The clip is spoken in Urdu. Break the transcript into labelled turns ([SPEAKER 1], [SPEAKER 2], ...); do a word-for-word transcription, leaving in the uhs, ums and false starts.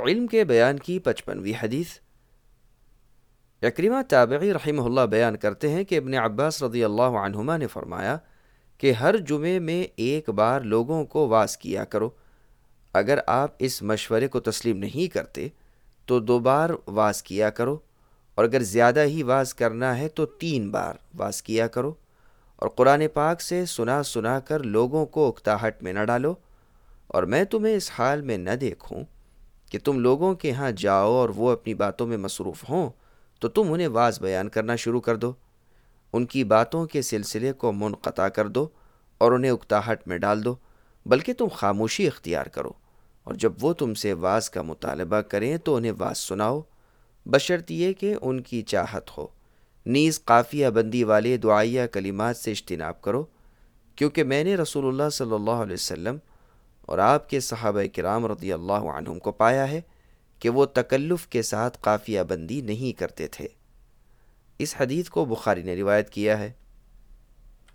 [SPEAKER 1] علم کے بیان کی پچپنویں حدیث۔ عکرمہ تابعی رحمہ اللہ بیان کرتے ہیں کہ ابن عباس رضی اللہ عنہما نے فرمایا کہ ہر جمعے میں ایک بار لوگوں کو واعظ کیا کرو۔ اگر آپ اس مشورے کو تسلیم نہیں کرتے تو دو بار واعظ کیا کرو، اور اگر زیادہ ہی واعظ کرنا ہے تو تین بار واعظ کیا کرو، اور قرآن پاک سے سنا سنا کر لوگوں کو اکتاہٹ میں نہ ڈالو، اور میں تمہیں اس حال میں نہ دیکھوں کہ تم لوگوں کے ہاں جاؤ اور وہ اپنی باتوں میں مصروف ہوں تو تم انہیں واعظ بیان کرنا شروع کر دو، ان کی باتوں کے سلسلے کو منقطع کر دو اور انہیں اکتاہٹ میں ڈال دو، بلکہ تم خاموشی اختیار کرو، اور جب وہ تم سے واعظ کا مطالبہ کریں تو انہیں واعظ سناؤ، بشرط یہ کہ ان کی چاہت ہو۔ نیز قافیہ بندی والے دعائیہ کلمات سے اجتناب کرو، کیونکہ میں نے رسول اللہ صلی اللہ علیہ وسلم اور آپ کے صحابہ کرام رضی اللہ عنہم کو پایا ہے کہ وہ تکلف کے ساتھ قافیہ بندی نہیں کرتے تھے۔ اس حدیث کو بخاری نے روایت کیا ہے۔